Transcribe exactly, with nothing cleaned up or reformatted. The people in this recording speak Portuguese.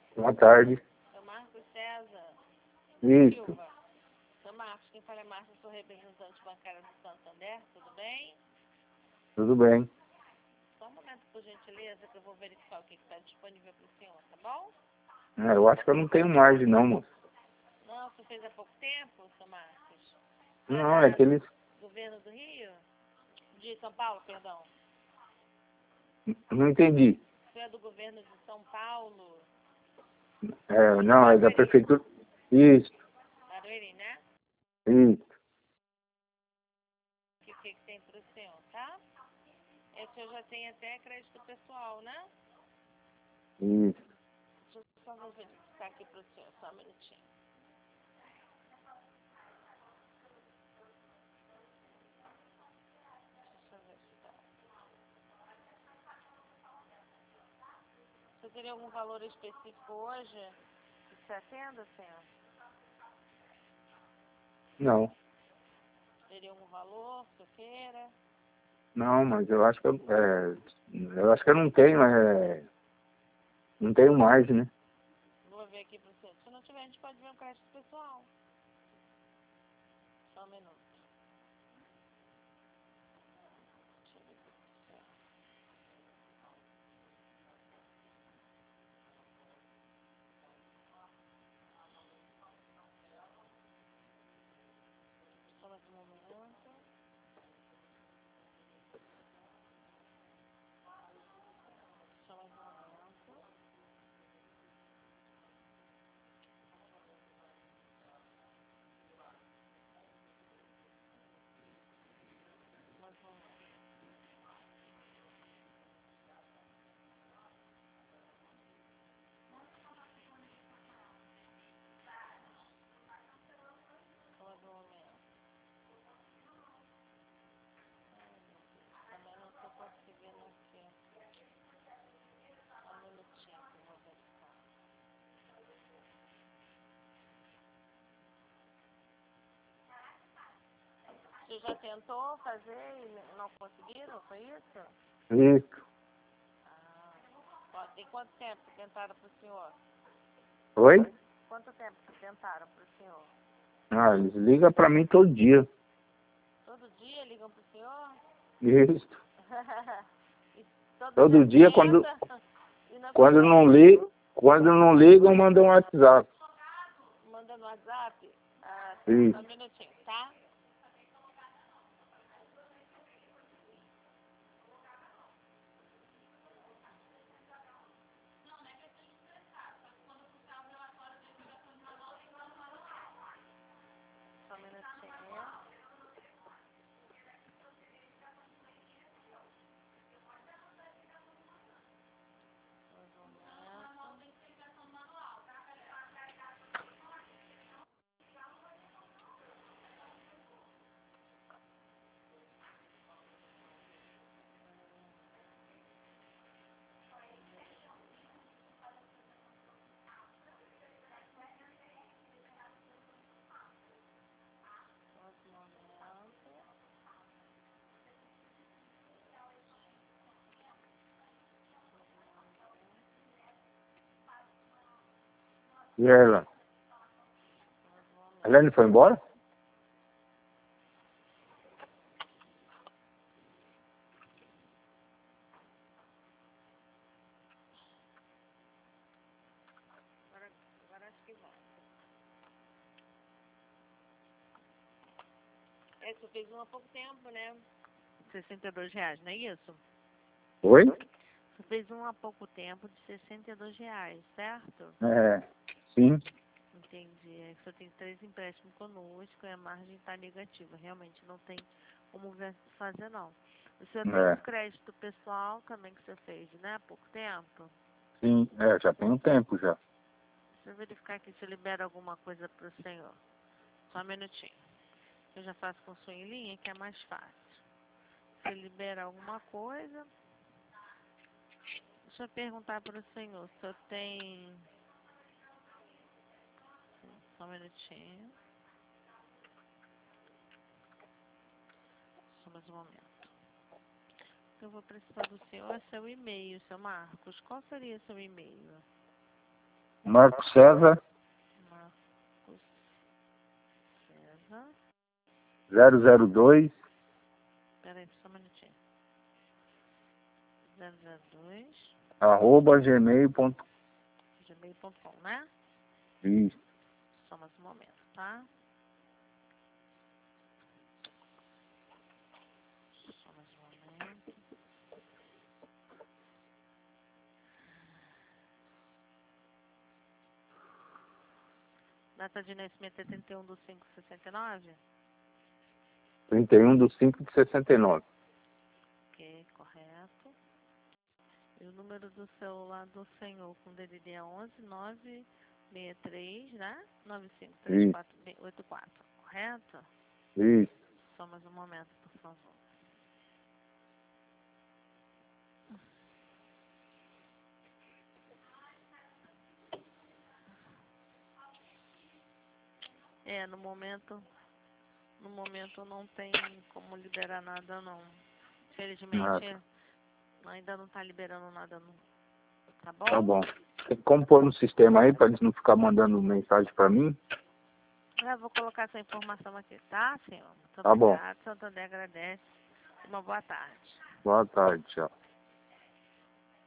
Boa tarde. Seu Marcos César Isso. Silva. Seu Marcos, quem fala é Márcia, sou representante bancária do Santander, tudo bem? Tudo bem. Só um momento, por gentileza, que eu vou verificar o que está disponível para o senhor, tá bom? É, eu acho que eu não tenho margem não, moço. Não, você fez há pouco tempo, seu Marcos? Não, é que eles... Governo do Rio? De São Paulo, perdão. Não entendi. Você é do governo de São Paulo? É, não, é da prefeitura. Isso, Barueri, né? isso. O que, que, que tem para o senhor, tá? Esse eu já tenho até crédito pessoal, né? Isso. Deixa eu só vou verificar aqui para o senhor, só um minutinho. Deixa eu ver se tá. Você teria algum valor específico hoje que você atenda, senhor? Não. Teria algum valor que eu queira? Não, mas eu acho que eu, é, eu acho que eu não tenho, é, não tenho margem, né? Vou ver aqui para o senhor. Se não tiver, a gente pode ver um crédito pessoal. Só um minuto. Deixa eu ver aqui para o senhor. Só mais um momento. Só mais um momento. Mais um momento. Só mais um momento. Também não estou conseguindo aqui. Só um minutinho que eu vou verificar. Você já tentou fazer e não conseguiram? Foi isso? Isso. Ah, ó, tem quanto tempo que tentaram para o senhor? Oi? Quanto tempo que tentaram para o senhor? Ah, eles ligam pra mim todo dia. Todo dia ligam para o senhor? Isso. E todo, Todo dia, quando, tenta, e não quando não consegue? li, quando não ligam, mandam um WhatsApp. Manda no WhatsApp? Ah, tá. Isso. Só um minutinho, tá? Só um minutinho. Mais um momento. Mais um momento. E ela? Mais um momento. A Helene foi embora? Agora, agora acho que vai. É, você fez um há pouco tempo, né? sessenta e dois reais, não é isso? Oi? Você fez um há pouco tempo de sessenta e dois reais, certo? É, sim. Entendi. É que você tem três empréstimos conosco e a margem está negativa. Realmente não tem como ver- fazer, não. O senhor tem É, um crédito pessoal também que você fez, né? Há pouco tempo. sim. É, já tem um tempo já. Deixa eu verificar aqui se libera alguma coisa para o senhor. Só um minutinho. Eu já faço com sua em linha, que é mais fácil. Se libera alguma coisa... Deixa eu perguntar para o senhor. O senhor tem... Só um minutinho. Só mais um momento. Eu vou precisar do senhor, é seu e-mail, seu Marcos. Qual seria seu e-mail? Marco César, Marcos César. zero zero dois, Peraí, só um minutinho. zero zero dois, arroba gmail ponto gmail ponto com, né? com. Isso. Só mais um momento, tá? Só mais um momento. Data de nascimento é trinta e um de cinco de sessenta e nove? trinta e um de cinco de sessenta e nove. Ok, correto. E o número do celular do senhor com D D D é onze nove seis três, né? nove cinco três quatro oito quatro, correto? Isso. Só mais um momento, por favor. É, no momento, no momento não tem como liberar nada não. Felizmente, Ah, ainda não tá liberando nada não. Tá bom? tá bom. Tem como pôr no sistema aí para eles não ficar mandando mensagem para mim? Eu vou colocar essa informação aqui, tá, senhor? Muito Tá bom. obrigado. Santander agradece. Uma boa tarde. Boa tarde, tchau.